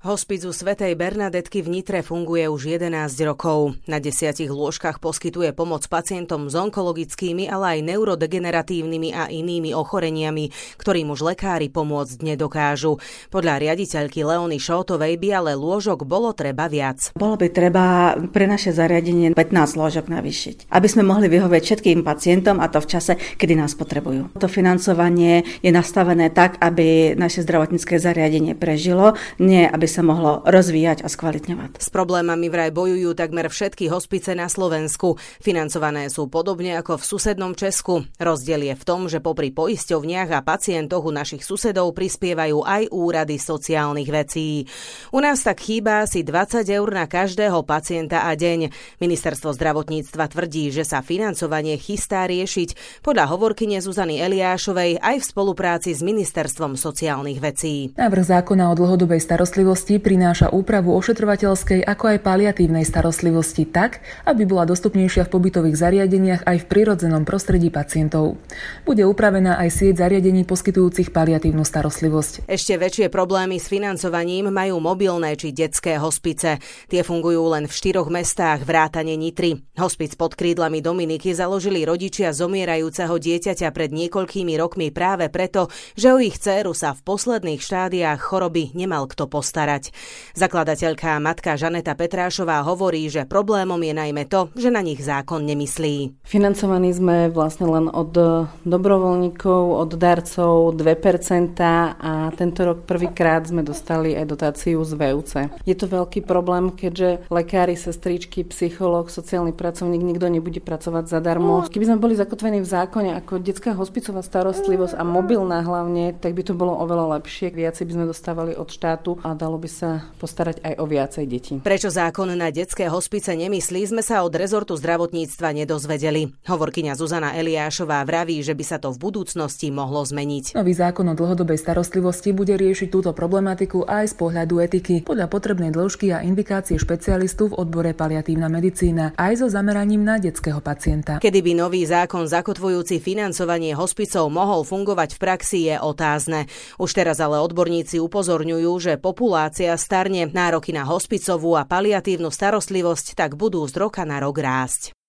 Hospic u svätej Bernadetky v Nitre funguje už 11 rokov. Na 10 lôžkach poskytuje pomoc pacientom s onkologickými, ale aj neurodegeneratívnymi a inými ochoreniami, ktorým už lekári pomôcť nedokážu. Podľa riaditeľky Leony Šótovej by ale lôžok bolo treba viac. Bolo by treba pre naše zariadenie 15 lôžok navýšiť, aby sme mohli vyhovieť všetkým pacientom, a to v čase, kedy nás potrebujú. To financovanie je nastavené tak, aby naše zdravotnícke zariadenie prežilo, nie aby sa mohlo rozvíjať a skvalitňovať. S problémami vraj bojujú takmer všetky hospice na Slovensku. Financované sú podobne ako v susednom Česku. Rozdiel je v tom, že popri poisťovniach a pacientoch u našich susedov prispievajú aj úrady sociálnych vecí. U nás tak chýba asi 20 eur na každého pacienta a deň. Ministerstvo zdravotníctva tvrdí, že sa financovanie chystá riešiť, podľa hovorkyne Zuzany Eliášovej aj v spolupráci s Ministerstvom sociálnych vecí. Návrh zákona o dlhodobej starostlivosti prináša úpravu ošetrovateľskej ako aj paliatívnej starostlivosti tak, aby bola dostupnejšia v pobytových zariadeniach aj v prirodzenom prostredí pacientov. Bude upravená aj sieť zariadení poskytujúcich paliatívnu starostlivosť. Ešte väčšie problémy s financovaním majú mobilné či detské hospice. Tie fungujú len v 4 mestách vrátane Nitry. Hospic pod krídlami Dominiky založili rodičia zomierajúceho dieťaťa pred niekoľkými rokmi práve preto, že o ich dcéru sa v posledných štádiách choroby nemal kto postarať. Zakladateľka a matka Žaneta Petrášová hovorí, že problémom je najmä to, že na nich zákon nemyslí. Financovaní sme vlastne len od dobrovoľníkov, od darcov 2% a tento rok prvýkrát sme dostali aj dotáciu z VUC. Je to veľký problém, keďže lekári, sestričky, psychológ, sociálny pracovník, nikto nebude pracovať zadarmo. Keby sme boli zakotvení v zákone ako detská hospicová starostlivosť a mobilná hlavne, tak by to bolo oveľa lepšie. Viacej by sme dostávali od štátu a dalo by sa postarať aj o viacej detí. Prečo zákon na detské hospice nemyslí, sme sa od rezortu zdravotníctva nedozvedeli. Hovorkyňa Zuzana Eliášová vraví, že by sa to v budúcnosti mohlo zmeniť. Nový zákon o dlhodobej starostlivosti bude riešiť túto problematiku aj z pohľadu etiky, podľa potrebnej dĺžky a indikácie špecialistu v odbore paliatívna medicína, aj so zameraním na detského pacienta. Kedy by nový zákon zakotvujúci financovanie hospicov mohol fungovať v praxi, je otázne. Už teraz ale odborníci upozorňujú, že populácia starne, nároky na hospicovú a paliatívnu starostlivosť tak budú z roka na rok rásť.